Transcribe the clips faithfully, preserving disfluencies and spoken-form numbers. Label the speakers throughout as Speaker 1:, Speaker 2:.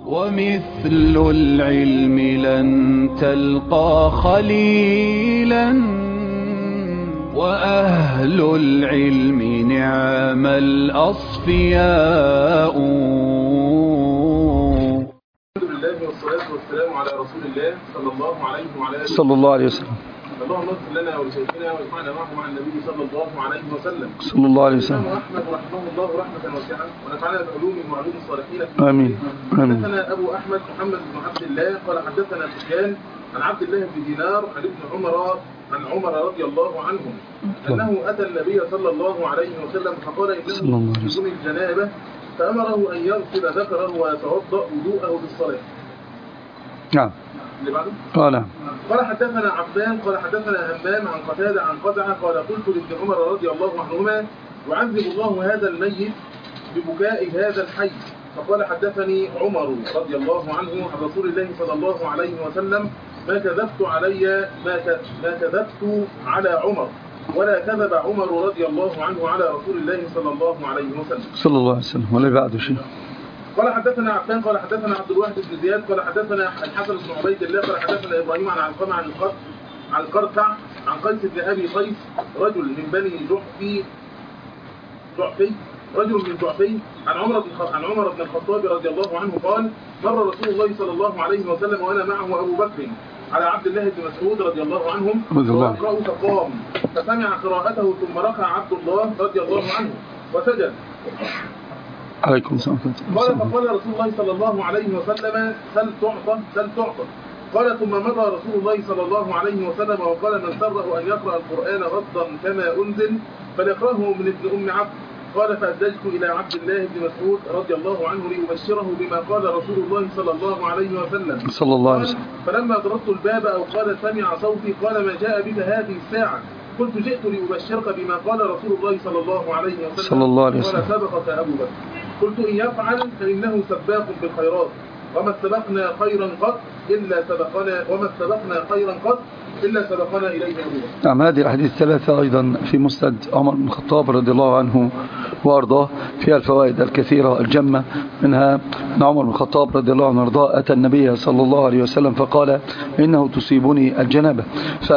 Speaker 1: ومثل العلم لن تلقى خليلا وأهل العلم نعم الأصفياء.
Speaker 2: الحمد لله والصلاة والسلام على رسول الله صلى الله عليه وعلى آله
Speaker 3: صلى الله عليه وسلم.
Speaker 2: اللهم اغفر لنا ولشيخنا واجمعنا معه مع النبي صلى الله عليه وسلم.
Speaker 3: صلى الله عليه وسلم.
Speaker 2: الإمام أحمد رحمه الله رحمة واسعة ونفعنا بعلوم وعلوم الصالحين.
Speaker 3: آمين. آمين.
Speaker 2: حدثنا أبو أحمد محمد بن عبد الله قال حدثنا سفيان عن عبد الله بن دينار عن ابن عمر عن عمر رضي الله عنهم أنه أتى النبي صلى الله عليه وسلم فقال إنه يصوم الجنابة فأمره أن يغسل ذكره ويتوضأ وضوءه بالصلاة.
Speaker 3: نعم.
Speaker 2: اللي بعده؟
Speaker 3: قال
Speaker 2: قال حدثنا عبدان قال حدثنا همام عن قتادة عن قزعة قال قلت لابن عمر رضي الله عنهما يعذب الله هذا الميت ببكاء هذا الحي؟ فقال حدثني عمر رضي الله عنه عن رسول الله صلى الله عليه وسلم ما كذبت علي ما ما كذبت على عمر ولا كذب عمر رضي الله عنه على رسول الله صلى الله عليه وسلم.
Speaker 3: صلى الله عليه وسلم. ولا بعد شيء.
Speaker 2: قال حدثنا عبدان قال حدثنا عبد الواحد بن زياد قال حدثنا الحسن بن عبيد الله قال حدثنا ابراهيم عن علقمة عن القرط عن القرطع عن قيس بن ابي قيس رجل من بني جحفي جحفي رجل من جحفي عن عمر بن عن عمر بن الخطاب رضي الله عنه قال مر رسول الله صلى الله عليه وسلم وانا معه ابو بكر على عبد الله بن مسعود رضي الله عنهم وقرأه فقام فسمع قراءته ثم ركع عبد الله رضي الله عنه وسجد.
Speaker 3: عليكم السلام.
Speaker 2: قال فقال رسول الله صلى الله عليه وسلم سل تعطى سل تعطى. قال ثم مضى رسول الله صلى الله عليه وسلم وقال من سره أن يقرأ القرآن غضا كما أنزل فليقرأه من ابن أم عبد. قال فأدلت إلى عبد الله بن مسعود رضي الله عنه لأبشره بما قال رسول الله صلى الله عليه وسلم
Speaker 3: صلى الله عليه وسلم.
Speaker 2: فلما ضربت الباب أو قال سمع صوتي قال ما جاء بك هذه الساعة؟ قلت جئت لأبشرك بما قال رسول الله صلى الله عليه وسلم
Speaker 3: صلى الله عليه وسلم.
Speaker 2: قال سبقك أبو بكر. قلت إن يفعل فإنه سباق بالخيرات وما سبقنا خيرا قط إلا سبقنا وما سبقنا خيرا قط إلا سبقنا إليه أبو بكر.
Speaker 3: نعم. هذه الحديث الثلاثة أيضا في مسند عمر بن الخطاب رضي الله عنه وأرضاه فيها الفوائد الكثيرة الجمة، منها أن عمر بن الخطاب رضي الله عنه وأرضاه أتى النبي صلى الله عليه وسلم فقال إنه تصيبني الجنابة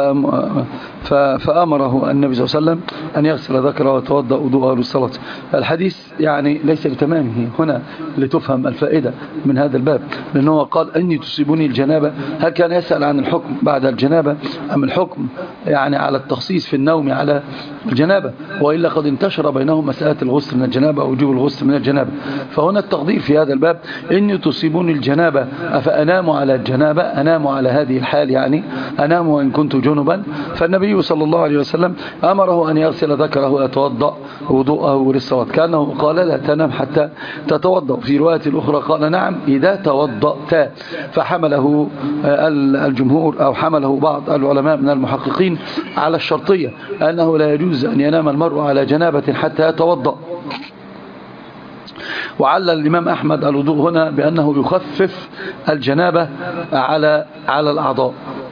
Speaker 3: فأمره النبي صلى الله عليه وسلم أن يغسل ذكره ويتوضأ وضوءه للصلاة. الحديث يعني ليس بتمامه هنا لتفهم الفائدة من هذا الباب، لأنه قال أني تصيبني الجنابة. هل كان يسأل عن الحكم بعد الجنابة أم الحكم يعني على التخصيص في النوم على الجنابة؟ وإلا قد انتشر بينهم مسألة الغسل من الجنابة أو وجوب الغسل من الجنابة. فهنا التقدير في هذا الباب إني تصيبني الجنابة أفأنام على الجنابة، أنام على هذه الحال يعني أنام وإن كنت جنبا. فالنبي صلى الله عليه وسلم أمره أن يغسل ذكره ويتوضأ وضوءه للصلاة، كأنه قال لا تنام حتى تتوضأ. في رواية الأخرى قال نعم إذا توضأت. فحمله الجمهور أو حمله بعض العلماء من المحققين على الشرطية أنه لا يجوز أن ينام المرء على جنابة حتى يتوضأ. وعلل الإمام أحمد الوضوء هنا بأنه يخفف الجنابة على على الأعضاء،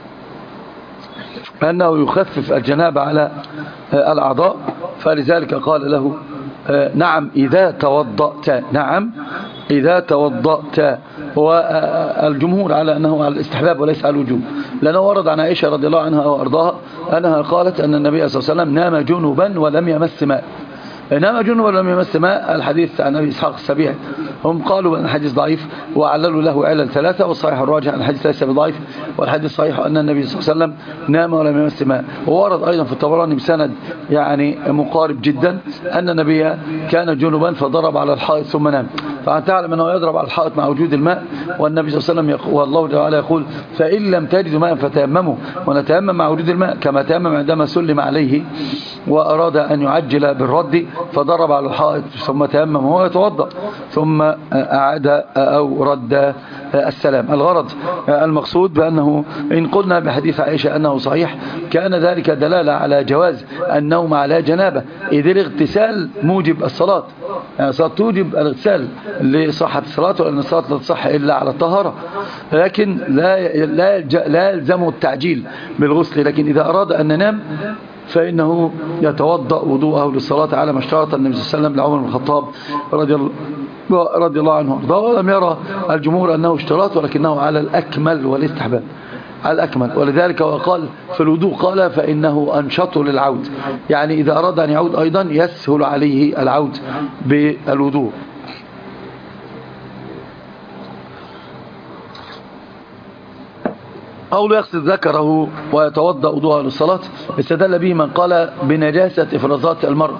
Speaker 3: أنه يخفف الجنابة على الأعضاء، فلذلك قال له نعم إذا توضأت. نعم إذا توضأت. والجمهور على أنه على الاستحباب وليس على الوجوب، لأنه ورد عن عائشة رضي الله عنها وأرضاها أنها قالت أن النبي صلى الله عليه وسلم نام جنبا ولم يمس ماء. نام جنبا ولم يمس ماء. الحديث عن أبي إسحاق السبيعي هم قالوا أن الحديث ضعيف وعللوا له علل ثلاثة، والصحيح الراجح أن الحديث ليس بضعيف، والحديث صحيح أن النبي صلى الله عليه وسلم نام ولم يمس ماء. وورد أيضا في الطبراني بسند يعني مقارب جدا أن النبي كان جنبا فضرب على الحائط ثم نام. فأنت تعلم أنه يضرب على الحائط مع وجود الماء، والنبي صلى الله عليه وسلم يقول والله تعالى يقول فإن لم تجدوا ماء فتيمموا، ونتيمم مع وجود الماء كما تيمم عندما سلم عليه وأراد أن يعجل بالرد فضرب على الحائط ثم تيمم وهو يتوضأ ثم أعاد أو رد السلام. الغرض المقصود بأنه إن قلنا بحديث عائشة أنه صحيح كان ذلك دلالة على جواز النوم على جنابة، إذ الاغتسال موجب الصلاة، يعني الصلاة توجب الاغتسال لصحة الصلاة، وأن الصلاة لا تصح إلا على الطهارة، لكن لا لا لا يلزم التعجيل بالغسل. لكن إذا أراد أن ننام فإنه يتوضأ وضوءه للصلاة على ما اشترط النبي صلى الله عليه وسلم لعمر بن الخطاب رضي الله رضي الله عنه وارضاه. ولم يرى الجمهور أنه اشتراط، ولكنه على الأكمل والاستحباب، على الأكمل. ولذلك وقال في الوضوء قال فإنه أنشط للعود، يعني إذا أراد أن يعود أيضا يسهل عليه العود بالوضوء. أو يغسل ذكره ويتوضأ وضوءا للصلاة، استدل به من قال بنجاسة إفرازات المرأة،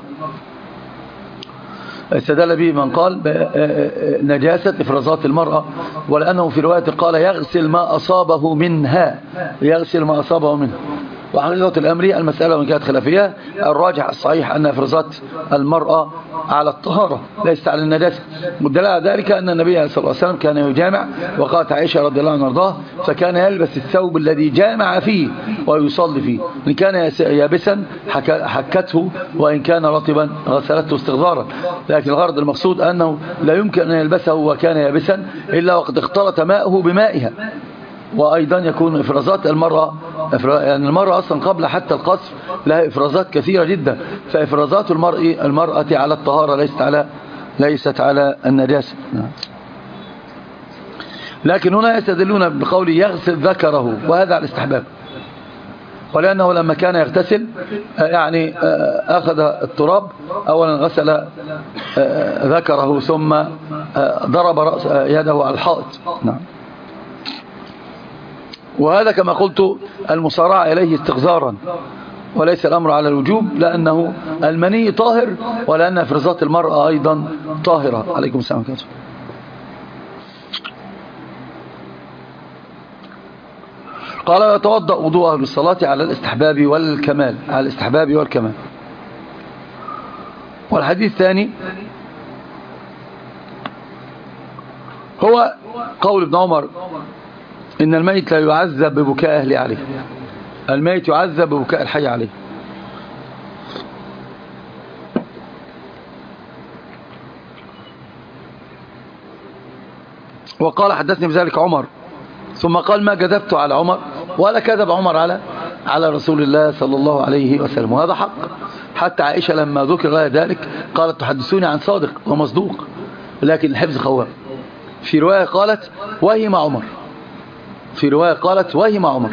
Speaker 3: استدل به من قال نجاسة إفرازات المرأة، ولأنه في رواية قال يغسل ما أصابه منها، يغسل ما أصابه منها. وحقيقة الأمر المسألة من كانت خلافية، الراجح الصحيح أن إفرازات المرأة على الطهارة ليست على النجاسة. مدل على ذلك أن النبي صلى الله عليه وسلم كان يجامع، وقالت عائشة رضي الله عنها وارضاها فكان يلبس الثوب الذي جامع فيه ويصلي فيه، إن كان يابسا حكته، وإن كان رطبا غسلته استغفارا. لكن الغرض المقصود أنه لا يمكن أن يلبسه وكان يابسا إلا وقد اختلط ماءه بمائها. وأيضا يكون إفرازات المرأة، يعني المرأة أصلا قبل حتى القصر لها إفرازات كثيرة جدا، فإفرازات المرء المرأة على الطهارة ليست على ليست على النجاسة. لكن هنا يستدلون بقول يغسل ذكره، وهذا على الاستحباب، ولأنه لما كان يغتسل يعني أخذ التراب أولا غسل ذكره ثم ضرب رأس يده على الحائط. نعم. وهذا كما قلت المصارعة إليه استغزارا، وليس الأمر على الوجوب، لأنه المني طاهر، ولأن إفرازات المرأة أيضا طاهرة. عليكم السلام عليكم. قال يتوضأ وضوءه للصلاة على الاستحباب والكمال، على الاستحباب والكمال. والحديث الثاني هو قول ابن عمر إن الميت لا يعذب ببكاء أهله عليه، الميت يعذب ببكاء الحي عليه. وقال حدثني بذلك عمر، ثم قال ما كذبت على عمر ولا كذب عمر على على رسول الله صلى الله عليه وسلم، وهذا حق. حتى عائشة لما ذكر لها ذلك قالت تحدثوني عن صادق ومصدوق، لكن الحفظ خواب. في رواية قالت وهم عمر، في رواية قالت وهم عمر.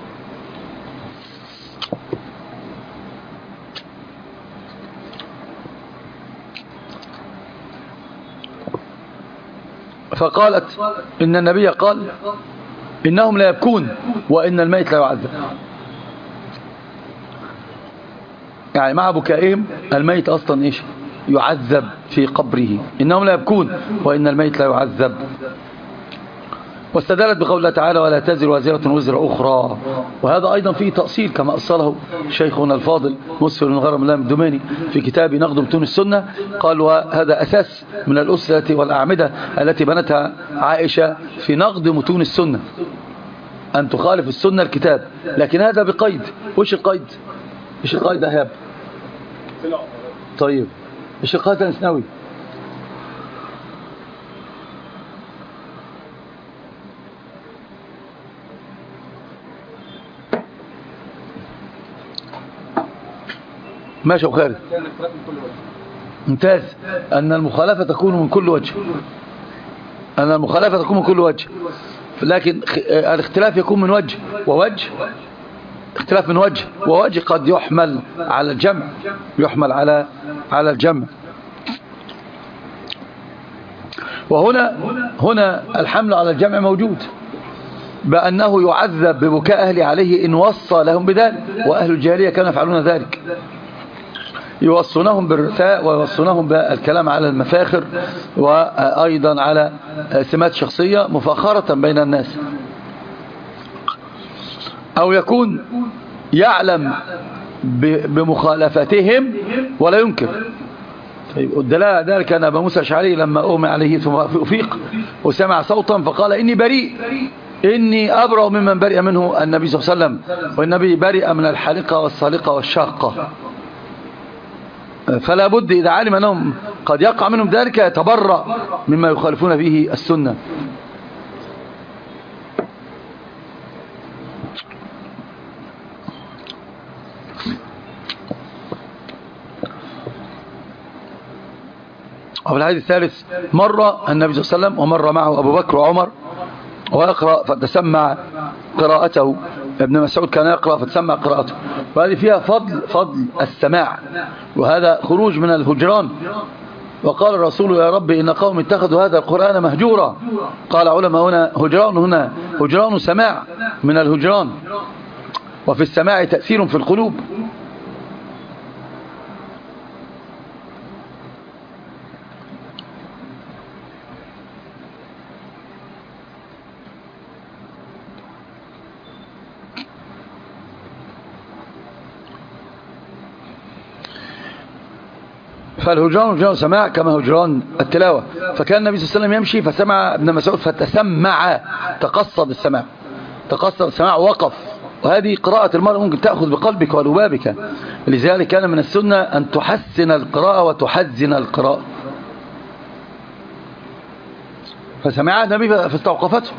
Speaker 3: فقالت إن النبي قال إنهم لا يبكون وإن الميت لا يعذب، يعني مع بكائهم الميت أصلا إيش يعذب في قبره. إنهم لا يبكون وإن الميت لا يعذب. واستدلت بقول الله تعالى ولا تزر وازرة وزر أخرى، وهذا أيضا فيه تأصيل كما أصله شيخنا الفاضل مسفر بن غرم الله الدماني في كتاب نقد متون السنة. قال وهذا أساس من الأسرة والأعمدة التي بنتها عائشة في نقد متون السنة، أن تخالف السنة الكتاب، لكن هذا بقيد. وش القيد؟ إيش القيد أهاب؟ طيب إيش القيد الأسنوي؟ ماشي أبو خالد، ممتاز. أن المخالفة تكون من كل وجه، أن المخالفة تكون من كل وجه، لكن الاختلاف يكون من وجه ووجه، اختلاف من وجه ووجه قد يحمل على الجمع، يحمل على على الجمع. وهنا هنا الحمل على الجمع موجود، بأنه يعذب ببكاء أهله عليه إن وصى لهم بذلك، وأهل الجاهلية كانوا يفعلون ذلك، يوصونهم بالرثاء ويوصونهم بالكلام على المفاخر، وأيضا على سمات شخصية مفاخرة بين الناس. أو يكون يعلم بمخالفتهم ولا ينكر. طيب الدلاء ذلك أن أبا موسى الأشعري لما أغمي عليه ثم أفيق وسمع صوتا فقال إني بريء، إني أبرأ ممن برئ منه النبي صلى الله عليه وسلم، والنبي برئ من الحالقة والصالقة والشاقة. فلا بد إذا علم أنهم قد يقع منهم ذلك يتبرأ مما يخالفون به السنة. وفي الحديث الثالث مر النبي صلى الله عليه وسلم ومر معه أبو بكر وعمر ويقرأ فتسمع قراءته. ابن مسعود كان يقرأ فتسمع قراءته، وهذه فيها فضل فضل السماع، وهذا خروج من الهجران. وقال الرسول يا رب إن قوم اتخذوا هذا القرآن مهجورا. قال علماء هنا هجران، هنا هجران سماع من الهجران، وفي السماع تأثير في القلوب. فالهجران هجران سماع كما هجران التلاوة. فكان النبي صلى الله عليه وسلم يمشي فسمع ابن مسعود فتسمع، تقصد السماع، تقصد السماع وقف. وهذه قراءة المرء ممكن تأخذ بقلبك ولبابك، لذلك كان من السنة أن تحسن القراءة وتحزن القراءة. فسمع النبي فاستوقفته.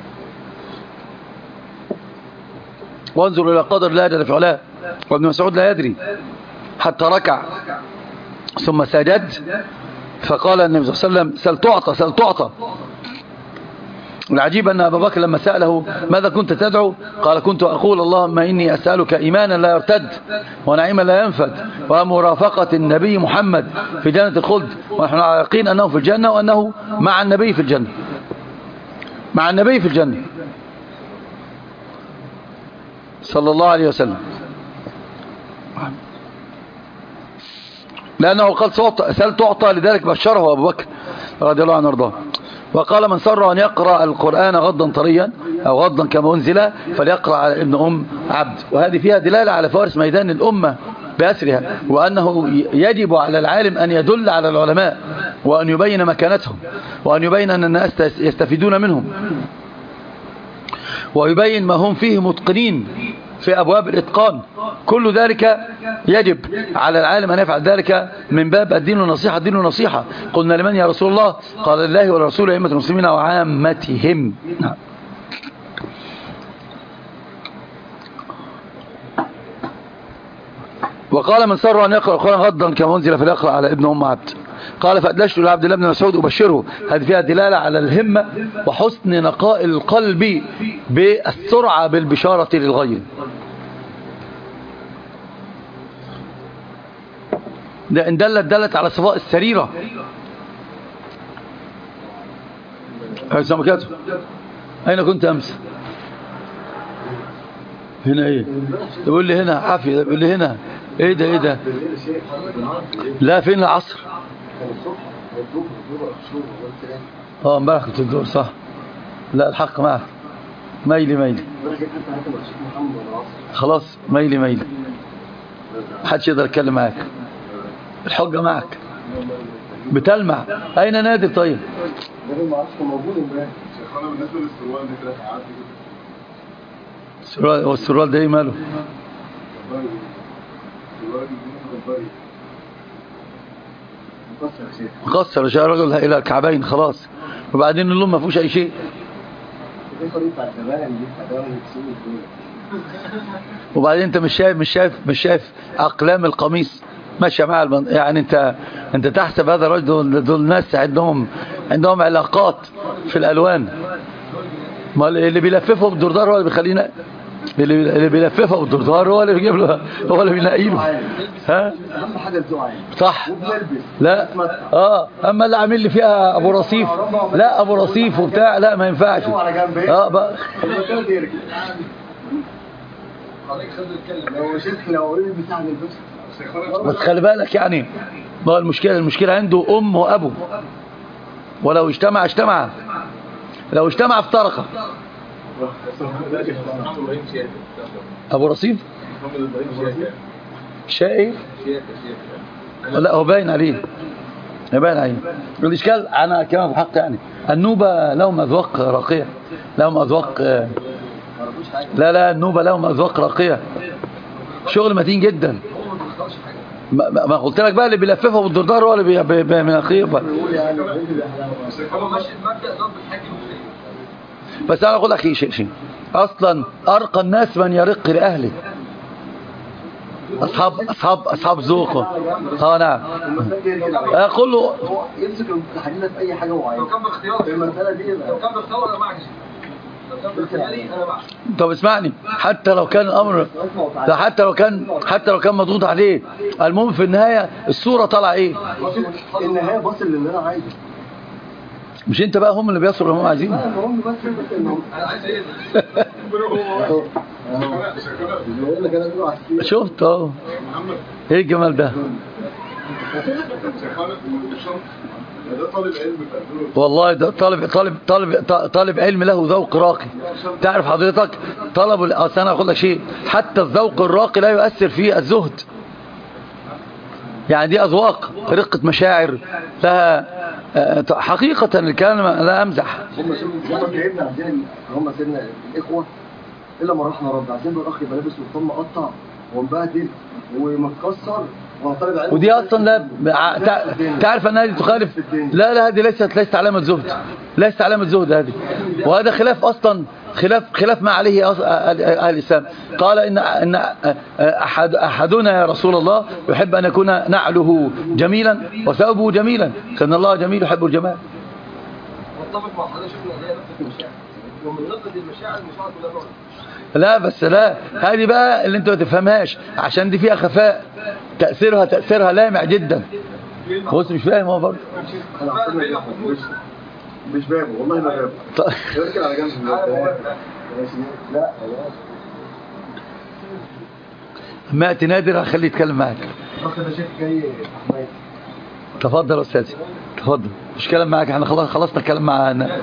Speaker 3: وانظر إلى قدر لا جل في علاه، وابن مسعود لا يدري حتى ركع ثم سجد، فقال النبي صلى الله عليه وسلم سل تعطى سل تعطى. العجيب أن أبا بكر لما سأله ماذا كنت تدعو قال كنت أقول اللهم إني أسألك إيمانا لا يرتد ونعيما لا ينفد ومرافقة النبي محمد في جنة الخلد، ونحن على يقين أنه في الجنة وأنه مع النبي في الجنة، مع النبي في الجنة صلى الله عليه وسلم، لأنه قال سأل تعطى، لذلك بشره أبو بكر رضي الله عنه وارضاه. وقال من سر أن يقرأ القرآن غضا طريا أو غضا كما أنزل فليقرأ على ابن أم عبد. وهذه فيها دلالة على فارس ميدان الأمة بأسرها، وأنه يجب على العالم أن يدل على العلماء وأن يبين مكانتهم وأن يبين أن الناس يستفيدون منهم ويبين ما هم فيه متقنين في أبواب الإتقان. كل ذلك يجب على العالم أن يفعل ذلك من باب الدين والنصيحة. الدين والنصيحة قلنا لمن يا رسول الله؟ قال لله ولرسوله أئمة المسلمين وعامتهم. وقال من سر أن يقرأ القرآن غضا كما أنزل فليقرأ على ابن أم عبد. قال فأدلجت لعبد الله بن مسعود أبشره. هذه فيها دلالة على الهمة وحسن نقاء القلب بالسرعة بالبشارة للغير. ده إن دلت دلت على صفاء السريرة. أين كنت أمس؟ هنا إيه؟ يقول لي هنا عافية، يقول لي هنا إيه ده إيه ده؟ لا فين العصر؟ اه امبارح كنت الدور صح. لا الحق معك، ميلي ميلي خلاص، ميلي ميلي محدش يقدر يتكلم معاك، الحجة معك بتلمع. اين نادر؟ طيب السروال، هو السروال ده ايه ماله؟ مقصر جاء رجل الى الكعبين خلاص، وبعدين اللون ما فيهوش اي شيء. وبعدين انت مش شايف مش شايف مش شايف اقلام القميص ماشيه مع البن... يعني انت انت تحسب هذا الرجل دول ناس عندهم عندهم علاقات في الالوان. ما اللي بيلففه بالدردار هو اللي بيخلينا، اللي اللي بيلففه بالدردار هو اللي بيجيب له، هو اللي بينقي له. ها اهم حاجه الذوق صح. لا اه اما اللي عامل لي فيها ابو رصيف، لا ابو رصيف وبتاع لا ما ينفعش. اه بقى بس خلي بالك يعني، ما المشكله المشكله عنده ام وابو، ولو اجتمع اجتمع، لو اجتمع افترقا. ابو رصيف شايف؟ لا هو باين عليه، باين عليه. الاشكال انا كمان بحق يعني النوبه لهم اذواق راقيه، لهم اذواق. لا لا النوبه لهم اذواق راقيه، شغل متين جدا. ما, ما قلت لك بقى اللي بيلففه بالدردار هو اللي بي من اخيه. بس انا اقول لك شيء شيء اصلا ارقى الناس من يرق لاهله. اصحاب اصحاب اصحاب ذوق. اه نعم. اقول له
Speaker 4: يمسك الحديث في اي حاجه معينه. لو كان باختيار المساله دي لو كان باختيار انا معك.
Speaker 3: طب اسمعني، حتى لو كان الامر حتى لو كان حتى لو كان مضغوط عليه، المهم في النهايه الصوره طالعه ايه؟
Speaker 4: النهايه باصل للي انا عايزه.
Speaker 3: مش انت بقى هم اللي بيصلوا اللي هم عايزينه.
Speaker 4: هم بس بس انهم انا عايز ايه؟
Speaker 3: شفت اهو ايه الجمال ده. والله ده طالب طالب طالب طالب علم له ذوق راقي. تعرف حضرتك طلب اصل انا اقول لك شيء، حتى الذوق الراقي لا يؤثر في الزهد. يعني دي اذواق رقه مشاعر لها حقيقه. الكلام لا امزح.
Speaker 4: هم سيدنا عايزين هم سيدنا الاخوه الا ما رحنا رب عايزين الاخ يبقى لابس وطن مقطع ومبهدل ومتكسر.
Speaker 3: ودي اصلا لا تعرف ان هذه تخالف. لا لا هذه ليست ليست علامه زهد، ليست علامه زهد هذه. وهذا خلاف اصلا خلاف خلاف ما عليه اهل الاسلام. قال ان ان احد احدنا يا رسول الله يحب ان يكون نعله جميلا وثوبه جميلا، كان الله جميل يحب الجمال.
Speaker 4: متفق مع حضرتك. شفنا ان هي نقد المشاعر ومن نقد المشاعر المشاعر كلها.
Speaker 3: لا بس لا هذه بقى اللي انت ما تفهمهاش عشان دي فيها خفاء. تأثيرها تأثيرها لامع جدا. بص مش فاهم هو برضه.
Speaker 4: مش فاهم والله ما فاهم. اركن على جنب. لا
Speaker 3: ما تنادر هخليه يتكلم معاك.
Speaker 4: اخ ده شيخ جاي.
Speaker 3: تفضل يا استاذي تفضل. مش كلام معاك احنا خلاص خلصنا الكلام معانا.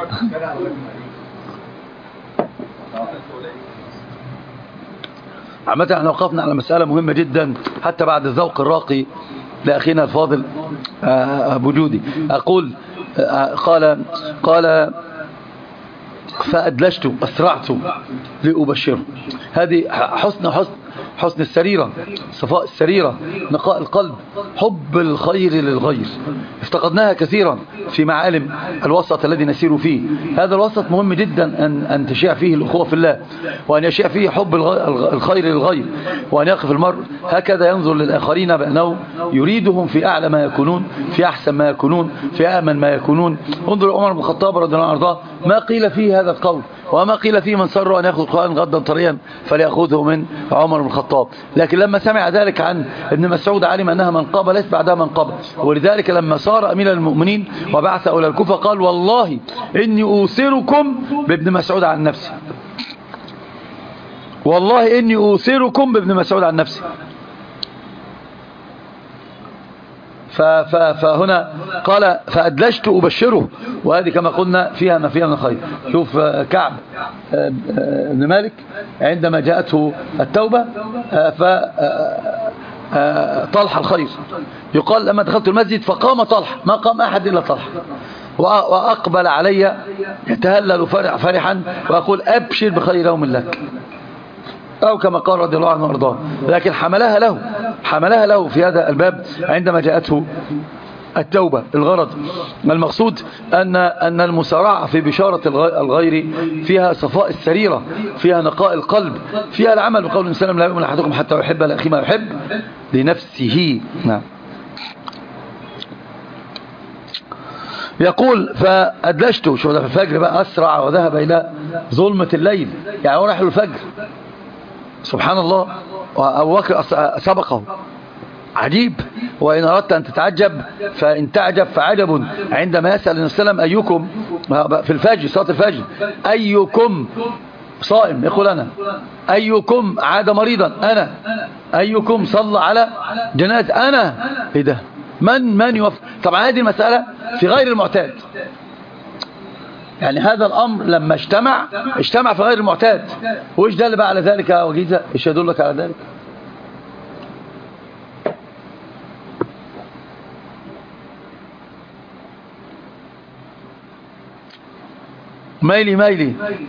Speaker 3: عامة احنا وقفنا على مسألة مهمة جدا حتى بعد الذوق الراقي لأخينا الفاضل أبو جودي. أقول قال قال فأدلجت أسرعت لأبشره. هذه حسن حسن حسن السريرة، صفاء السريرة، نقاء القلب، حب الخير للغير. افتقدناها كثيرا في معالم الوسط الذي نسير فيه. هذا الوسط مهم جدا أن, أن تشيع فيه الأخوة في الله، وأن يشيع فيه حب الخير للغير، وأن يقف المرء هكذا ينظر للآخرين بأنه يريدهم في أعلى ما يكونون، في أحسن ما يكونون، في أأمن ما يكونون. انظر عمر بن الخطاب رضي الله عنه ما قيل فيه هذا القول، وما قيل فيه من سر أن يأخذ القرآن غدا طريا فليأخذه من عمر بن الخطاب. لكن لما سمع ذلك عن ابن مسعود علم أنها منقبة ليس بعدها منقبة، ولذلك لما صار أمير المؤمنين وبعث إلى الكوفة قال والله إني أوثركم بابن مسعود عن نفسي، والله إني أوثركم بابن مسعود عن نفسي. فهنا قال فأدلجت أبشره، وهذه كما قلنا فيها ما فيها من خير. شوف كعب بن مالك عندما جاءته التوبة فطلح الخير يقال لما دخلت المسجد فقام طلح، ما قام أحد إلا طلح، وأقبل علي يتهلل فرحا وأقول أبشر بخير يوم لك، أو كما قال رضي الله عنه وارضاه. لكن حملها له حملها له في هذا الباب عندما جاءته التوبة. الغرض المقصود أن أن المسارعة في بشارة الغير فيها صفاء السريرة، فيها نقاء القلب، فيها العمل بقول النبي صلى الله عليه وسلم لا يؤمن أحدكم حتى يحب لأخيه ما يحب لنفسه. نعم. يقول فأدلجته، شو ده في الفجر بقى أسرع وذهب إلى ظلمة الليل، يعني هو راح له الفجر سبحان الله، وأبو بكر سبقه. عجيب. وإن أردت أن تتعجب فإن تعجب فعجب عندما يسأل النبي صلى الله عليه وسلم أيكم في الفجر صلاة الفجر أيكم صائم، يقول أنا. أيكم عاد مريضا، أنا. أيكم صلى على جنازة، أنا. إيه ده؟ من من يوفق؟ طبعا هذه المسألة في غير المعتاد، يعني هذا الأمر لما اجتمع اجتمع في غير المعتاد. وإيش دل بقى على ذلك يا وجيزة؟ إيش يدلك على ذلك؟ ميلي ميلي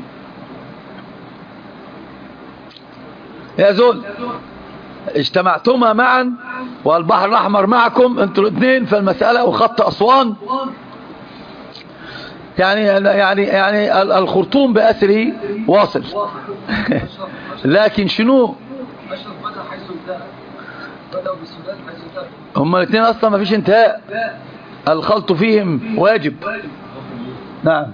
Speaker 3: يا زول، اجتمعتما معا والبحر الأحمر معكم انتوا الاثنين في المسألة وخط أسوان، يعني يعني يعني الخرطوم بأسره واصل. لكن شنو هما الاثنين اصلا ما فيش انتهاء، الخلط فيهم واجب. نعم.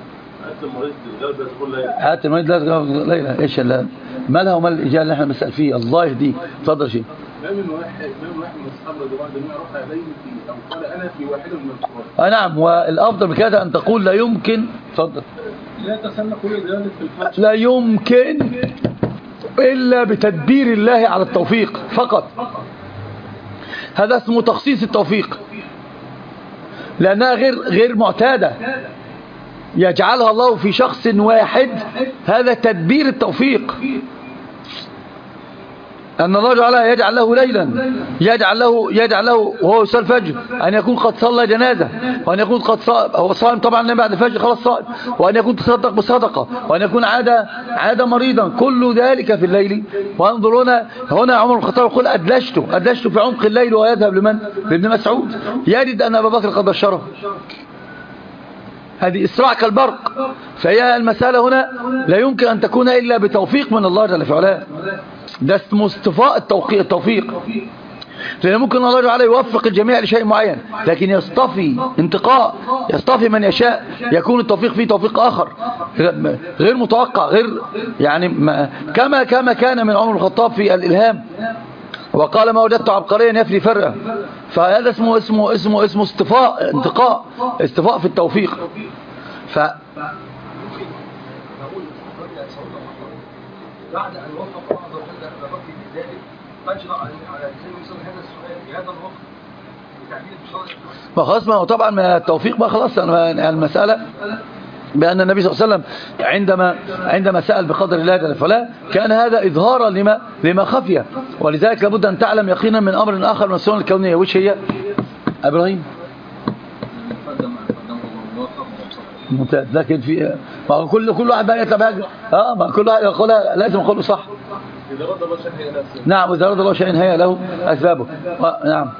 Speaker 3: حتى المريض لا تقول ليلى ايش لا مالها ومال الاجابه اللي احنا بنسال فيه. الله يهديك. اتفضل شيء.
Speaker 2: ما من واحد ما من واحد من الصحابه رضي الله عنهم رفع يديه في او قال انا في واحد من الصحابه.
Speaker 3: اه نعم. والافضل من كده ان تقول لا يمكن. اتفضل.
Speaker 2: لا تسنى كل ذلك في الفجر.
Speaker 3: لا يمكن الا بتدبير الله على التوفيق فقط. هذا اسمه تخصيص التوفيق، لانها غير غير معتاده يجعلها الله في شخص واحد. هذا تدبير التوفيق، أن الله تعالى يجعل له ليلا، يجعل له يجعل له وهو يصلي الفجر أن يكون قد صلى جنازة، وأن يكون قد صائم، هو صائم طبعا بعد الفجر خلاص صائم، وأن يكون تصدق بصدقة، وأن يكون عاد عاد مريضا، كل ذلك في الليل. وانظر هنا هنا عمر بن الخطاب يقول أدلجت أدلجت في عمق الليل، ويذهب لمن؟ لابن مسعود، يجد أن أبا بكر قد بشره. هذه إسراع كالبرق. فهي المسألة هنا لا يمكن أن تكون إلا بتوفيق من الله جل وعلا. ده اسمه اصطفاء التوفيق، لأن ممكن الله تعالى يوفق الجميع لشيء معين، لكن يصطفي انتقاء، يصطفي من يشاء يكون التوفيق فيه توفيق آخر غير متوقع، غير يعني كما كما كان من عمر الخطاب في الإلهام، وقال ما وجدت عبقريا يفري فرقة. فهذا اسمه اسمه اسمه اسمه اصطفاء انتقاء، اصطفاء في التوفيق. ف
Speaker 4: بعد أن وفق الله عز وجل أبا بكر لذلك فجرى على لسان يوسف هذا السؤال في هذا الوقت بتعبير بشرع.
Speaker 3: ما خلاص، ما هو طبعا ما التوفيق ما خلاص المسألة بأن النبي صلى الله عليه وسلم عندما عندما سأل بقدر الله جل وعلا كان هذا إظهارا لما لما خفي، ولذلك لابد أن تعلم يقينا من أمر آخر من السنن الكونية، وش هي؟ إبراهيم ممتاز. لكن في ما كل كل واحد بقى يطلع اه ما كل واحد يقولها لازم يقوله صح.
Speaker 2: إذا رد الله شيء هي له.
Speaker 3: نعم، إذا رد الله شيء هي له أسبابه. نعم.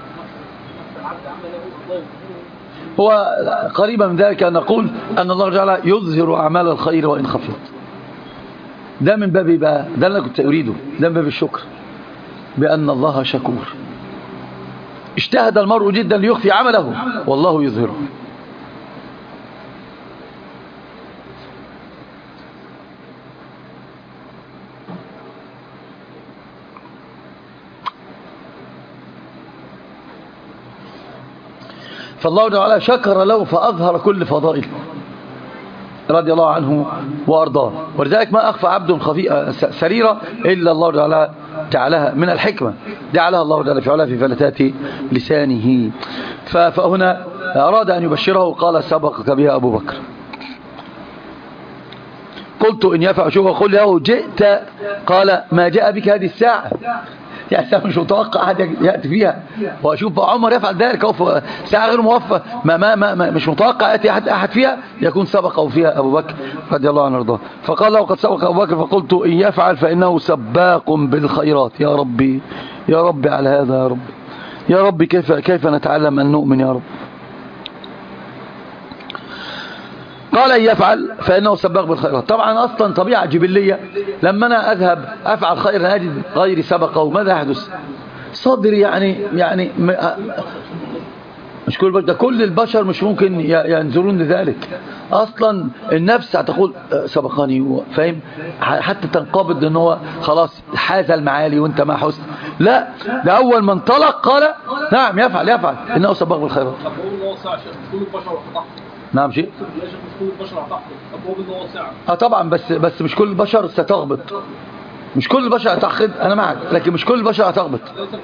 Speaker 3: هو قريبا من ذلك أن نقول أن الله تعالى يظهر أعمال الخير وإن خفيت. ده من باب بقى، ده اللي كنت أريده، ده من باب الشكر، بأن الله شكور. اجتهد المرء جدا ليخفي عمله والله يظهره. فالله تعالى شكر له فأظهر كل فضائله رضي الله عنه وأرضاه. ولذلك ما أخفى عبد خفي سريرة إلا الله تعالى جعلها من الحكمة، جعلها الله تعالى في فلتات لسانه. فهنا أراد أن يبشره قال سبقك بها أبو بكر. قلت إن يفعل شوف قل له جئت، قال ما جاء بك هذه الساعة، يعني مش متوقع أحد يأتي فيها. وأشوف عمر يفعل ذلك ساعة غير موفى، ما ما ما مش متوقع يأتي أحد أحد فيها، يكون سبقه فيها أبو بكر رضي الله عنه وارضاه. فقال له قد سبق أبو بكر، فقلت إن يفعل فإنه سباق بالخيرات. يا ربي يا ربي على هذا، يا رب يا رب كيف كيف نتعلم أن نؤمن يا رب. قال إن يفعل فإنه سباق بالخيرات. طبعا أصلا طبيعة جبلية، لما أنا أذهب أفعل خير أجد غيري سبقه، ماذا يحدث؟ صدري يعني يعني مش كل البشر، ده كل البشر مش ممكن ينظرون لذلك. أصلا النفس هتقول سبقني، فاهم؟ حتى تنقبض ان هو خلاص حاز المعالي وانت ما حسن. لا، ده أول من طلق قال نعم يفعل يفعل إنه سباق بالخيرات. نعم شيء اه طبعا، بس بس مش كل البشر ستغبط، مش كل البشر هتاخد، انا معك، لكن مش كل البشر هتغبط.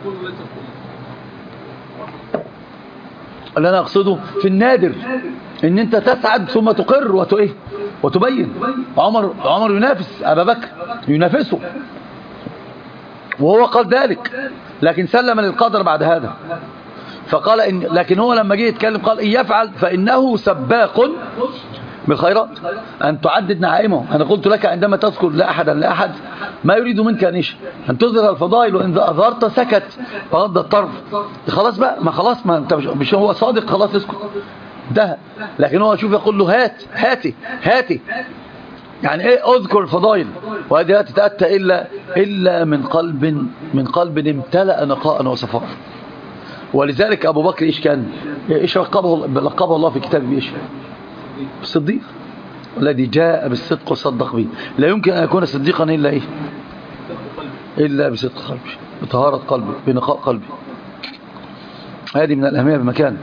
Speaker 3: اللي انا اقصده في النادر ان انت تسعد ثم تقر وتايه وتبين. عمر عمر ينافس ابا بكر، ينافسه وهو قال ذلك، لكن سلم للقدر بعد هذا. فقال إن لكن هو لما جه يتكلم قال إن يفعل فإنه سباق بالخيرات. أن تعدد نعائمه. أنا قلت لك عندما تذكر لا أحدا لا أحد ما يريد منك نيش أن تظهر الفضائل، وإن أظهرت سكت فغض الطرف. خلاص بقى، ما خلاص، ما أنت مش هو صادق، خلاص اسكت انتهى. لكن هو شوف يقول له هات هاتي هاتي يعني ايه اذكر الفضائل، وهذه لا تتأتى إلا, إلا من قلب من قلب امتلأ نقاء وصفاء. ولذلك أبو بكر إيش كان إيش لقبه, لقبه الله في كتابه إيش؟ الصديق الذي جاء بالصدق وصدق به. لا يمكن أن يكون صديقا إلا إيه؟ إلا بصدق قلبي، بطهارة قلبي، بنقاء قلبي. هذه من الأهمية بمكان.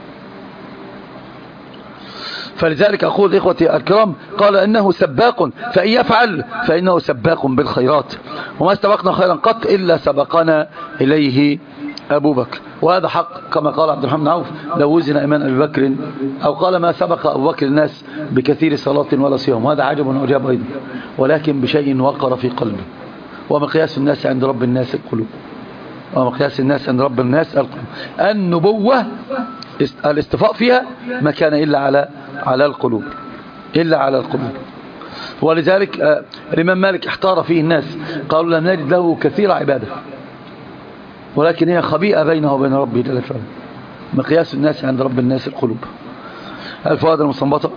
Speaker 3: فلذلك أقول إخوتي الكرام، قال إنه سباق، فإن يفعل فإنه سباق بالخيرات، وما استبقنا خيرا قط إلا سبقنا إليه أبو بكر. وهذا حق كما قال عبد الرحمن عوف: لو وزن إيمان أبي بكر، أو قال ما سبق أبو بكر الناس بكثير صلاة ولا صيام. وهذا عجب وعجاب أيضا، ولكن بشيء وقر في قلبه. ومقياس الناس عند رب الناس القلوب، ومقياس الناس عند رب الناس القلوب. النبوة الاستفاء فيها ما كان إلا على على القلوب، إلا على القلوب. ولذلك الإمام مالك احتار فيه الناس، قالوا لم نجد له كثير عبادة، ولكن هي خبيئة بينه وبين ربه جل وعلا. مقياس الناس عند رب الناس القلوب. الفوائد المستنبطة: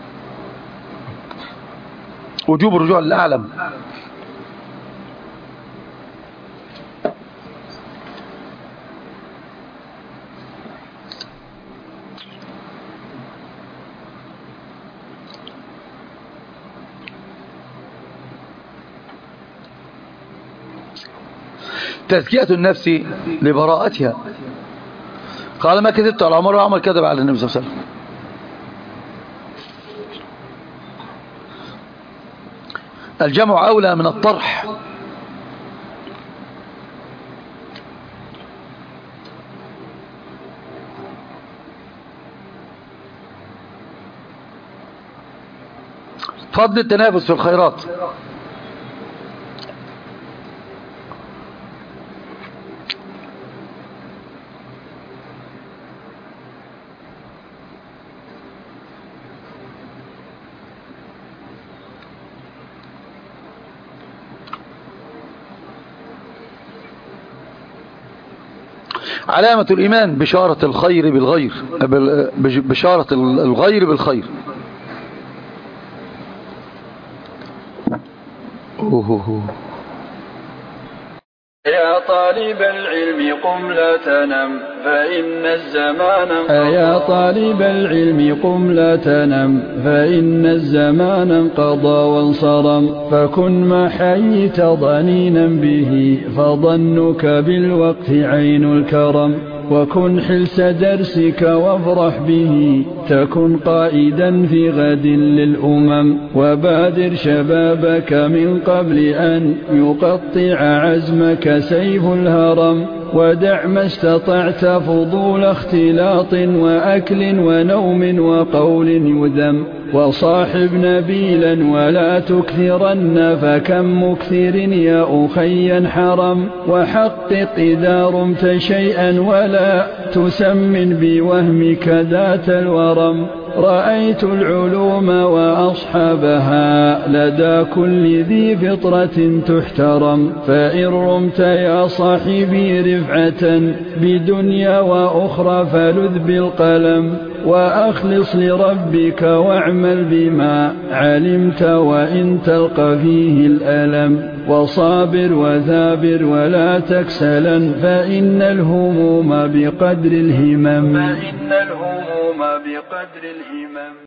Speaker 3: وجوب الرجوع للأعلم، تزكية النفس لبراءتها. قال ما كذبت على عمر وعمر كذب على النبي صلى الله عليه وسلم. الجمع أولى من الطرح. فضل التنافس في الخيرات. علامة الإيمان بشارة الخير بالغير، بشارة الغير بالخير. أوه.
Speaker 5: يا طالب العلم قم لا تنم فإن الزمان يا طالب العلم قم لا تنم فإن الزمان انقضى وانصرم، فكن ما حييت ضنينا به فظنك بالوقت عين الكرم، وكن حلس درسك وافرح به تكن قائدا في غد للأمم، وبادر شبابك من قبل أن يقطع عزمك سيف الهرم، ودع ما استطعت فضول اختلاط وأكل ونوم وقول يذم، وصاحب نبيلا ولا تكثرن فكم مكثر يا أخي حرم، وحقق إذا رمت شيئا ولا تسمن بوهمك ذات الورم، رأيت العلوم وأصحابها لدى كل ذي فطرة تحترم، فإن رمت يا صاحبي رفعة بدنيا وأخرى فلذ بالقلم، وأخلص لربك واعمل بما علمت وإن تلقى فيه الألم، وصابر وثابر ولا تكسلا فإن الهموم بقدر الهمم فإن الهموم بقدر الهمم.